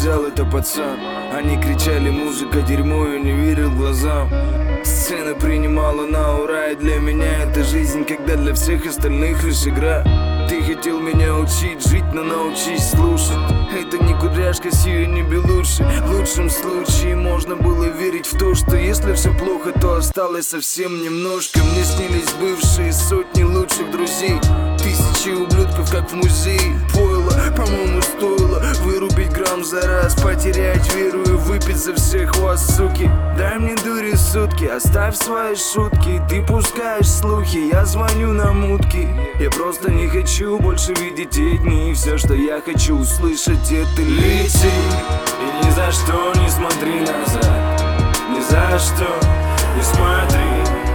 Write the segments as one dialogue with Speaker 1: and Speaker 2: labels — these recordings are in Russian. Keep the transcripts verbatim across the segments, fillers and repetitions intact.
Speaker 1: взял это пацан. Они кричали: музыка дерьмо, я не верил глазам. Сцена принимала на ура, и для меня это жизнь, когда для всех остальных лишь игра. Ты хотел меня учить жить, но научись слушать. Это не кудряшка, сия не белуши. В лучшем случае можно было верить в то, что если все плохо, то осталось совсем немножко. Мне снились бывшие сотни лучших друзей, тысячи ублюдков, как в музее. Пойло, по-моему, стоило вырубить грамм за раз, потерять веру и выпить за всех вас, суки. Дай мне дури сутки, оставь свои шутки. Ты пускаешь слухи, я звоню на мутки. Я просто не хочу больше видеть эти дни. Все, что я хочу услышать, это лети. И ни за что не смотри назад, ни за что не смотри.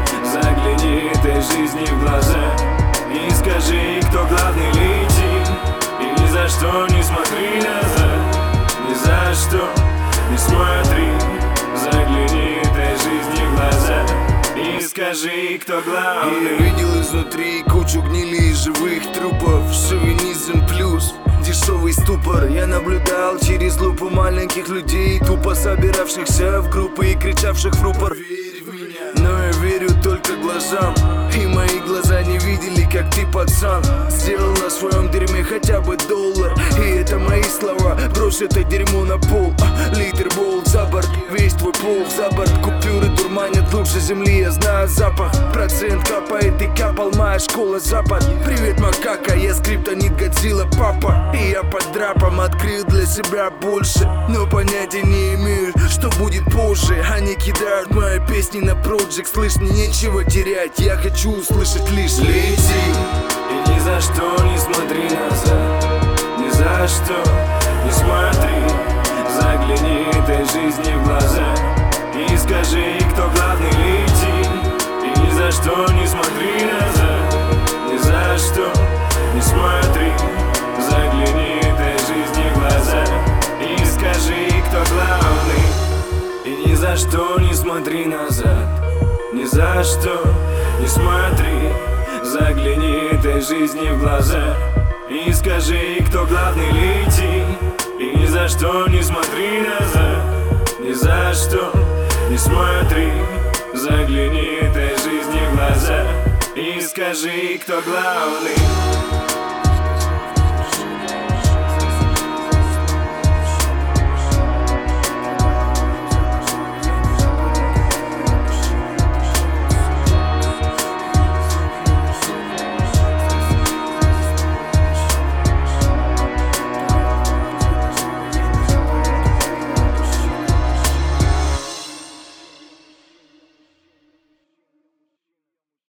Speaker 1: Загляни этой жизни в глаза и скажи, кто главный, лети. И ни за что не смотри назад, ни за что не смотри. Загляни этой жизни в глаза и скажи, кто главный. Я видел изнутри кучу гнили и живых трупов. Шовинизм плюс дешевый ступор. Я наблюдал через лупу маленьких людей, тупо собиравшихся в группы и кричавших в рупор: верь в меня. Но я верю только глазам, и мои глаза не видели, как ты, пацан, сделал на своем дерьме хотя бы доллар. И это мои слова, брошь это дерьмо на пол. Литр болт за борт, весь твой пол за борт. Купюры дурманят лучше земли, я знаю запах. Процент капает и капал, моя школа запад. Привет, макака, я скриптонит Годзилла, папа. И я под драпом открыл для себя больше, но понятия не имею, что будет позже. Они кидают мои песни на проджект, слышь, мне нечего терять, я хочу услышать лишь лети. И ни за что не смотри назад, ни за что не смотри. Загляни этой жизни в глаза и скажи, кто главный, лети. И ни за что не смотри назад, ни за что не смотри. Загляни этой жизни в глаза и скажи, кто главный. И ни за что не смотри назад, ни за что не смотри. Загляни этой жизни в глаза и скажи, кто главный, лети. И ни за что не смотри назад, ни за что не смотри. Загляни этой жизни в глаза и скажи, кто главный.